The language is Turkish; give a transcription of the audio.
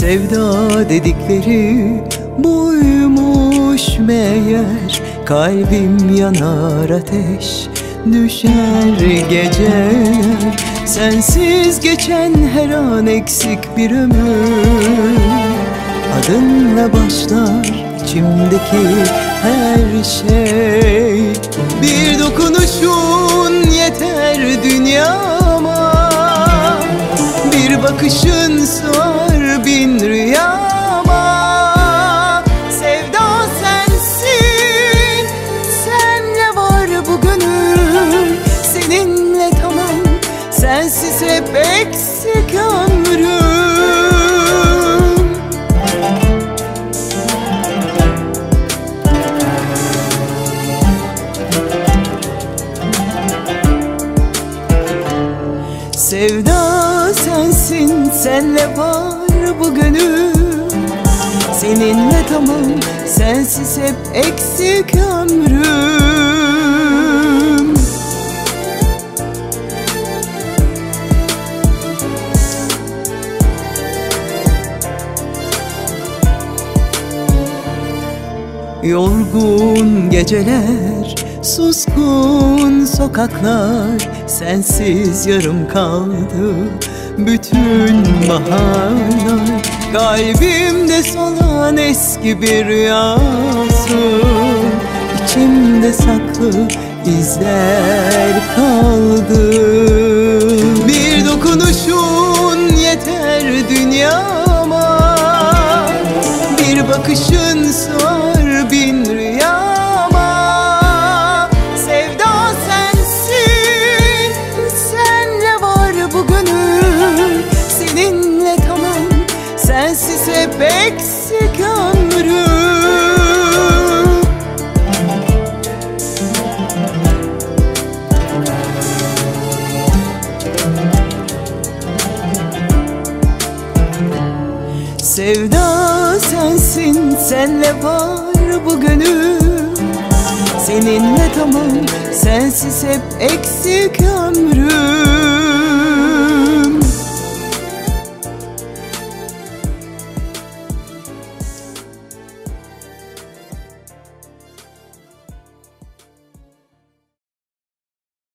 Sevda dedikleri buymuş meğer. Kalbim yanar ateş, düşer geceler. Sensiz geçen her an eksik bir ömür. Adınla başlar içimdeki her şey. Bir dokunuşun yeter dünyama, bir bakışın sığar bin rüyama. Sevda sensin, senle var bu gönül. Seninle tamam, sensiz hep eksik ömrüm. Sevda sensin, senle var bu gönül. Seninle tamam, sensiz hep eksik ömrüm. Yorgun geceler, suskun sokaklar, sensiz yarım kaldı bütün baharlar. Kalbimde solan eski bir rüyasın, içimde saklı izler kaldı. Bir dokunuşun yeter dünyama, bir bakışın sığar bin rüyama. Sevda sensin, senle var bu gönül. Seninle tamam, sensiz hep eksik ömrüm. Sevda sensin, senle var bu gönül. Seninle tamam, sensiz hep eksik ömrüm.